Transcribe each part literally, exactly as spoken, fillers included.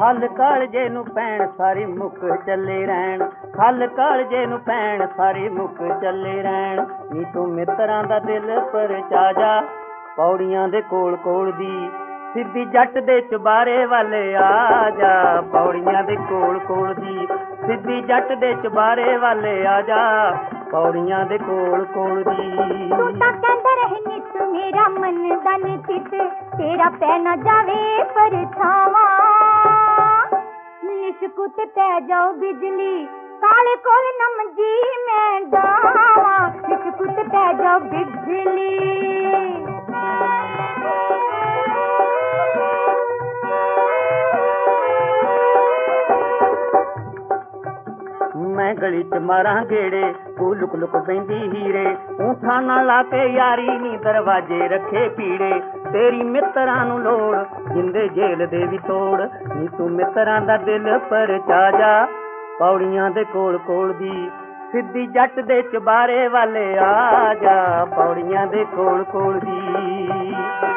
खल कालजे नू पैण सारी मुक चले रहन, खल कालजे नू पैण सारी मुक चले रहन। नी तू मित्रां दा दिल परचा जा, पौड़ियां दे कोल कोल दी सिद्धी जट दे चुबारे वाले आ जा, पौड़ियां दे कोल कोल दी सिद्धी जट दे चुबारे वाले आ जा, पौड़ियां दे कोल कोल दी। तू तां कहंदा रहे नित मेरा मन दा नी चित, तेरा पै ना जावे परछावां। लिशकू ते पै जाओ बिजली, काले कोल नम जी मैं डावां। लिशकू ते पै जाओ बिजली। मैं गली च मारा गेड़े, तू लुक लुक बैंदी हीरे, ऊठा ना ला के यारी नी दरवाजे रखे पीड़े। तेरी मित्रां नू लोड़ जिंदे जेल दे भी तोड़, नी तू मित्रां दा दिल परचा जा, पौड़ियां दे कोल कोल दी सिद्धी जट दे चुबारे वाले आ जा, पौड़ियां दे कोल कोल दी।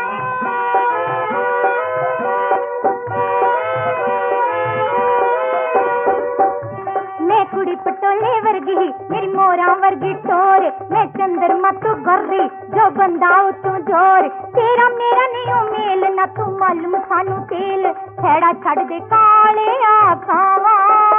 मैं कुड़ी पटोले वर्गी मेरी मोरा वर्गी टोर, मैं चंद्रमा तू गर्री जो बंदा तू जोर। तेरा मेरा नहीं मेल ना तू मालूम सानू तेल, छेड़ा छड़ दे काले आखावा।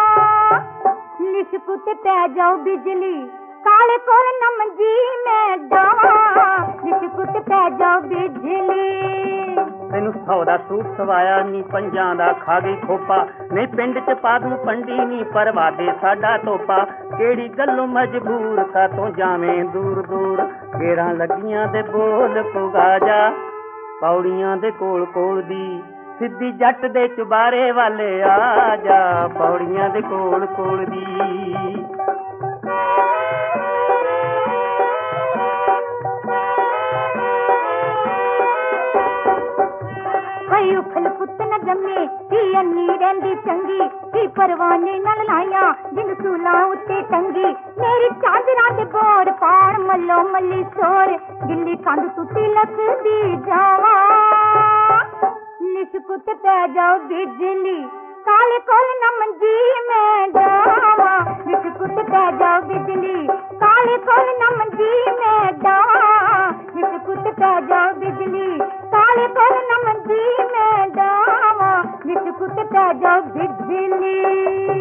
लिशकू ते पै जाओ बिजली, काले कोल नम जी मैं डावां। लिशकू ते पै जाओ बिजली। तेनू सौ दा सूट सवाया नी पंजां दा खा गई खोपा, नहीं पिंड च पा दूं पंडी नी परवा दे साडा तोपा। केड़ी गल्लों मजबूर का तू जावें दूर दूर, घेरां लगियां दे बोल पुगा जा, पौड़ियां दे कोल कोल दी सिद्धी जट दे चुबारे वाले आ जा, पौड़ियां दे कोल कोल दी। उखल पुत न जमे की अन्नी रहंदी चंगी, की परवाने नाल लाया जिन सूला उत्ते टंगी। मेरी चांदरा दे बोर पाण मल्लो मल्ली सोर, गिल्ली कंध तू तिलक दी जावा। लिशकू ते पै जाओ बिजली, काले कोल नम जी मैं डावां। लिशकू ते पै जाओ बिजली, काले कोल नम जी मैं डावां। लिशकू ते पै जाओ बिजली, काले कोल नम जी मैं डावां। लिशकू ते पै जाओ बिजली।